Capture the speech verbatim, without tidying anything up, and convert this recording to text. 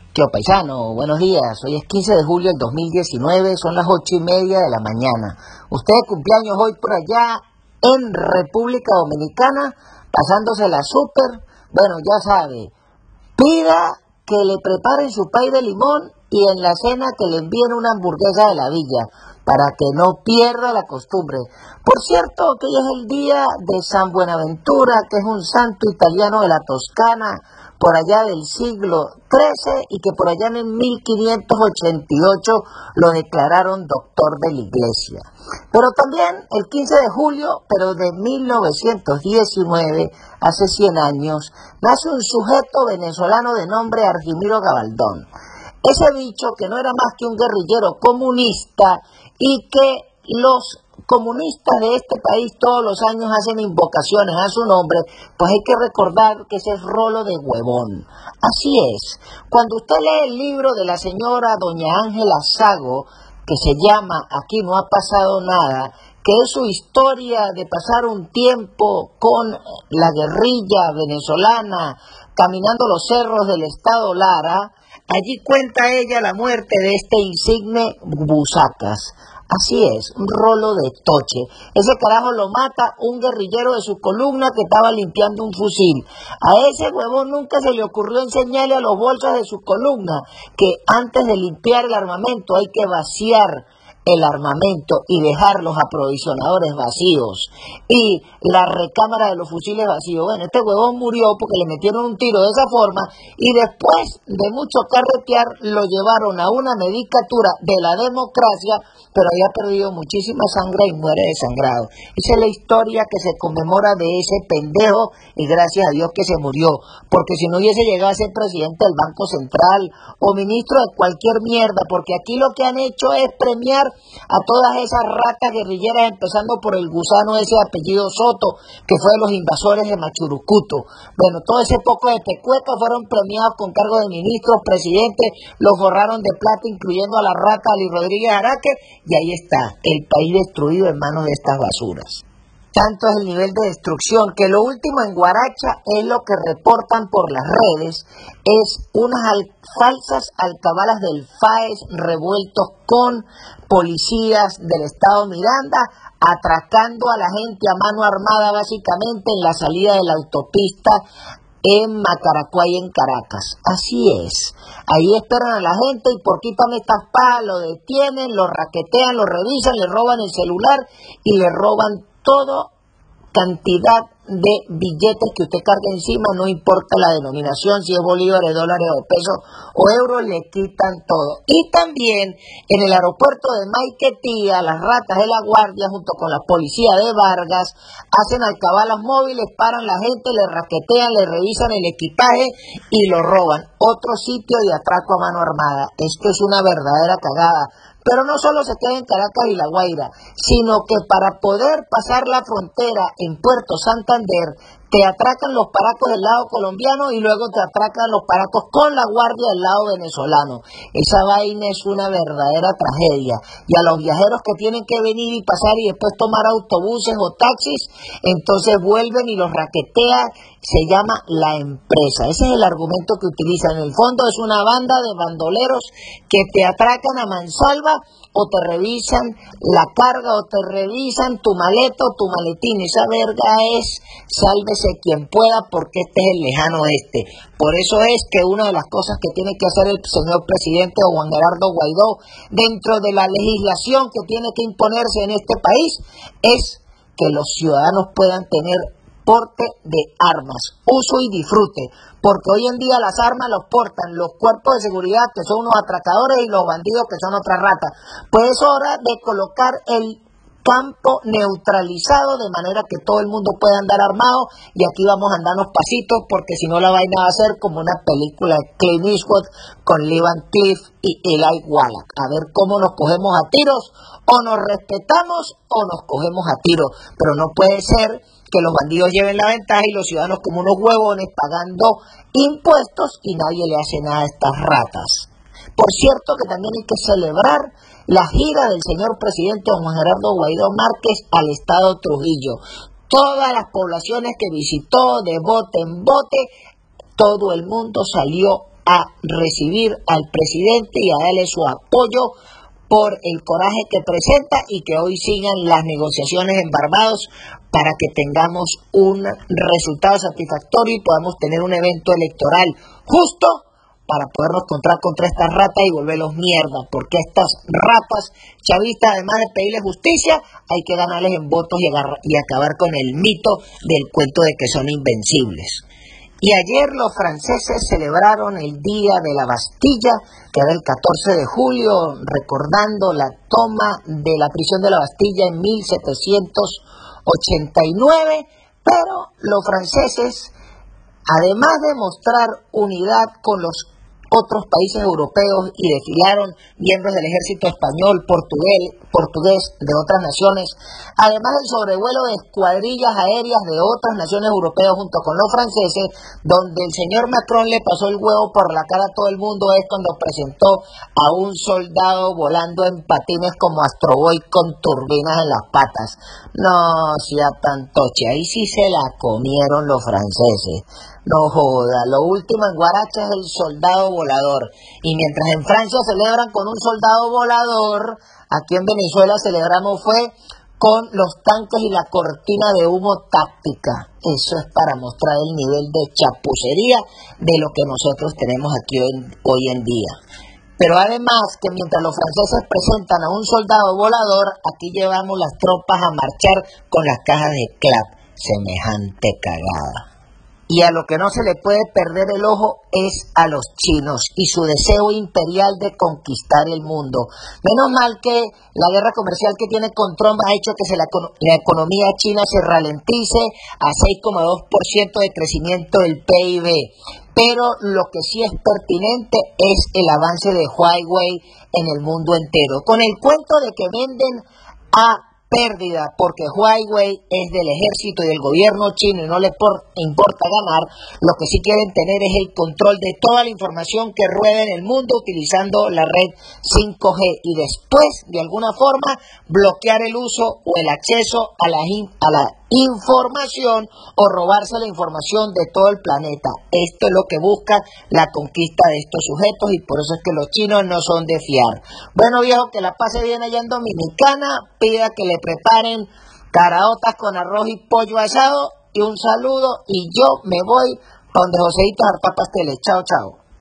Tío paisano, buenos días. Hoy es quince de julio del dos mil diecinueve, son las ocho y media de la mañana. Usted de cumpleaños hoy por allá en República Dominicana, pasándose la súper. Bueno, ya sabe, pida que le preparen su pay de limón y en la cena que le envíen una hamburguesa de la villa, para que no pierda la costumbre. Por cierto, que hoy es el día de San Buenaventura, que es un santo italiano de la Toscana, por allá del siglo trece, y que por allá en mil quinientos ochenta y ocho lo declararon doctor de la iglesia. Pero también el quince de julio, pero de mil novecientos diecinueve, hace cien años, nace un sujeto venezolano de nombre Argimiro Gabaldón. Ese bicho que no era más que un guerrillero comunista y que los comunistas de este país todos los años hacen invocaciones a su nombre, pues hay que recordar que ese es rolo de huevón. Así es, cuando usted lee el libro de la señora doña Ángela Sago, que se llama Aquí no ha pasado nada, que es su historia de pasar un tiempo con la guerrilla venezolana, caminando los cerros del estado Lara, allí cuenta ella la muerte de este insigne Busacas. Así es, un rolo de toche. Ese carajo lo mata un guerrillero de su columna que estaba limpiando un fusil. A ese huevón nunca se le ocurrió enseñarle a los bolsos de su columna que antes de limpiar el armamento hay que vaciar el armamento y dejar los aprovisionadores vacíos y la recámara de los fusiles vacíos. Bueno, este huevón murió porque le metieron un tiro de esa forma y después de mucho carretear lo llevaron a una medicatura de la democracia, pero había perdido muchísima sangre y muere desangrado. Esa es la historia que se conmemora de ese pendejo y gracias a Dios que se murió, porque si no hubiese llegado a ser presidente del Banco Central o ministro de cualquier mierda, porque aquí lo que han hecho es premiar a todas esas ratas guerrilleras, empezando por el gusano ese de apellido Soto, que fue de los invasores de Machurucuto. Bueno, todo ese poco de pecuecas fueron premiados con cargo de ministros, presidentes, los forraron de plata, incluyendo a la rata Ali Rodríguez Araque, y ahí está, el país destruido en manos de estas basuras. Tanto es el nivel de destrucción que lo último en Guaracha es lo que reportan por las redes, es unas al- falsas alcabalas del F A E S revueltos con policías del estado Miranda, atracando a la gente a mano armada básicamente en la salida de la autopista en Macaracuay, en Caracas. Así es, ahí esperan a la gente y por quítame estas palas, lo detienen, lo raquetean, lo revisan, le roban el celular y le roban todo cantidad de billetes que usted cargue encima, no importa la denominación, si es bolívares, dólares o pesos o euros, le quitan todo. Y también en el aeropuerto de Maiquetía, las ratas de la guardia junto con la policía de Vargas hacen alcabalas móviles, paran la gente, le raquetean, le revisan el equipaje y lo roban. Otro sitio de atraco a mano armada. Esto es una verdadera cagada. Pero no solo se queda en Caracas y La Guaira, sino que para poder pasar la frontera en Puerto Santander, te atracan los paracos del lado colombiano y luego te atracan los paracos con la guardia del lado venezolano. Esa vaina es una verdadera tragedia. Y a los viajeros que tienen que venir y pasar y después tomar autobuses o taxis, entonces vuelven y los raquetean, se llama la empresa. Ese es el argumento que utilizan. En el fondo es una banda de bandoleros que te atracan a mansalva o te revisan la carga o te revisan tu maleta o tu maletín. Esa verga es sálvese quien pueda porque este es el lejano este. Por eso es que una de las cosas que tiene que hacer el señor presidente Juan Gerardo Guaidó dentro de la legislación que tiene que imponerse en este país es que los ciudadanos puedan tener porte de armas, uso y disfrute, porque hoy en día las armas los portan los cuerpos de seguridad que son unos atracadores y los bandidos que son otras ratas. Pues es hora de colocar el campo neutralizado de manera que todo el mundo pueda andar armado y aquí vamos a andarnos pasitos porque si no la vaina va a ser como una película de Clint Eastwood con Lee Van Cleef y Eli Wallach, a ver cómo nos cogemos a tiros, o nos respetamos o nos cogemos a tiros, pero no puede ser que los bandidos lleven la ventaja y los ciudadanos como unos huevones pagando impuestos y nadie le hace nada a estas ratas. Por cierto que también hay que celebrar la gira del señor presidente Juan Gerardo Guaidó Márquez al estado Trujillo. Todas las poblaciones que visitó de bote en bote, todo el mundo salió a recibir al presidente y a darle su apoyo por el coraje que presenta y que hoy sigan las negociaciones en Barbados para que tengamos un resultado satisfactorio y podamos tener un evento electoral justo para podernos encontrar contra estas ratas y volverlos mierda, porque estas ratas chavistas, además de pedirles justicia, hay que ganarles en votos y, agarrar, y acabar con el mito del cuento de que son invencibles. Y ayer los franceses celebraron el Día de la Bastilla, que era el catorce de julio, recordando la toma de la prisión de la Bastilla en mil setecientos ochenta y nueve, pero los franceses, además de mostrar unidad con los otros países europeos y desfilaron miembros del ejército español, portugués, portugués de otras naciones, además del sobrevuelo de escuadrillas aéreas de otras naciones europeas junto con los franceses, donde el señor Macron le pasó el huevo por la cara a todo el mundo, es cuando presentó a un soldado volando en patines como Astro Boy con turbinas en las patas. No sea tantoche, ahí sí se la comieron los franceses. No joda, lo último en Guaracha es el soldado volador. Y mientras en Francia celebran con un soldado volador, aquí en Venezuela celebramos fue con los tanques y la cortina de humo táctica. Eso es para mostrar el nivel de chapucería de lo que nosotros tenemos aquí hoy, hoy en día. Pero además que mientras los franceses presentan a un soldado volador, aquí llevamos las tropas a marchar con las cajas de clap. Semejante cagada. Y a lo que no se le puede perder el ojo es a los chinos y su deseo imperial de conquistar el mundo. Menos mal que la guerra comercial que tiene con Trump ha hecho que se la, la economía china se ralentice a seis coma dos por ciento de crecimiento del P I B. Pero lo que sí es pertinente es el avance de Huawei en el mundo entero. Con el cuento de que venden a pérdida porque Huawei es del ejército y del gobierno chino y no les por, importa ganar, lo que sí quieren tener es el control de toda la información que rueda en el mundo utilizando la red cinco G y después, de alguna forma, bloquear el uso o el acceso a la, a la información o robarse la información de todo el planeta. Esto es lo que busca la conquista de estos sujetos y por eso es que los chinos no son de fiar. Bueno, viejo, que la pase bien allá en Dominicana, pida que le preparen caraotas con arroz y pollo asado y un saludo y yo me voy donde Joseito Harpa Pasteles. Chao, chao.